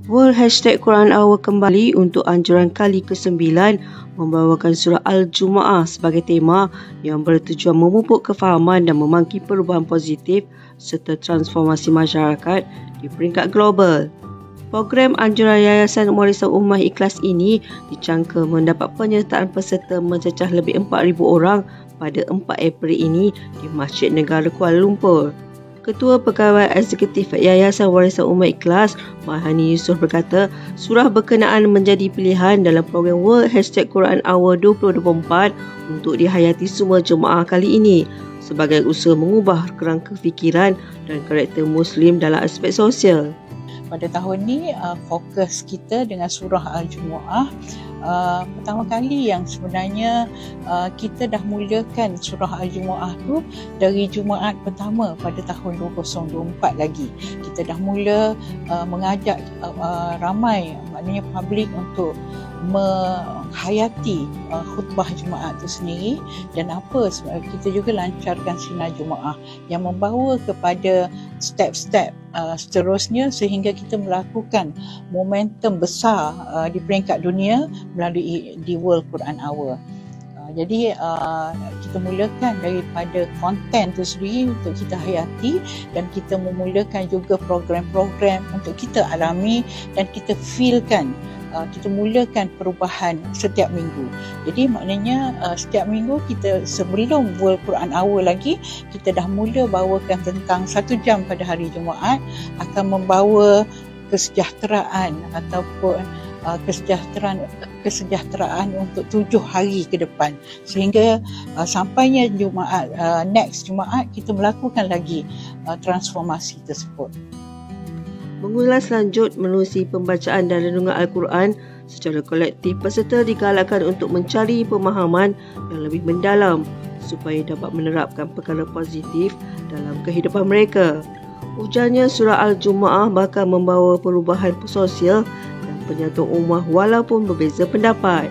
World #Quran Hour kembali untuk anjuran kali ke-9 membawakan surah Al-Jumu'ah sebagai tema yang bertujuan memupuk kefahaman dan memangki perubahan positif serta transformasi masyarakat di peringkat global. Program anjuran Yayasan Warisan Ummah Ikhlas ini dicangka mendapat penyertaan peserta mencecah lebih 4,000 orang pada 4 April ini di Masjid Negara Kuala Lumpur. Ketua Pegawai Eksekutif Yayasan Warisan Ummah Ikhlas, Mahani Yusof berkata, surah berkenaan menjadi pilihan dalam program World #Quran Hour 2024 untuk dihayati semua jemaah kali ini sebagai usaha mengubah kerangka fikiran dan karakter Muslim dalam aspek sosial. Pada tahun ni fokus kita dengan surah Al-Jumu'ah. Pertama kali yang sebenarnya kita dah mulakan surah Al-Jumu'ah tu dari Jumaat pertama pada tahun 2024 lagi. Kita dah mula mengajak ramai, maknanya publik untuk menghayati khutbah Jumaat itu sendiri, dan kita juga lancarkan sinar Jumaat yang membawa kepada step-step seterusnya sehingga kita melakukan momentum besar di peringkat dunia melalui di World Quran Hour. Jadi kita mulakan daripada konten itu sendiri untuk kita hayati, dan kita memulakan juga program-program untuk kita alami dan kita feelkan. Kita mulakan perubahan setiap minggu. Jadi maknanya setiap minggu kita, sebelum World Quran Hour lagi, kita dah mula bawakan tentang 1 jam pada hari Jumaat akan membawa kesejahteraan ataupun kesejahteraan untuk 7 hari ke depan, sehingga sampainya Jumaat, next Jumaat kita melakukan lagi transformasi tersebut. Mengulas lanjut menerusi pembacaan dan renungan Al-Quran secara kolektif, peserta digalakkan untuk mencari pemahaman yang lebih mendalam supaya dapat menerapkan perkara positif dalam kehidupan mereka. Ujarnya, surah Al-Jumu'ah bakal membawa perubahan sosial dan penyatuan ummah walaupun berbeza pendapat.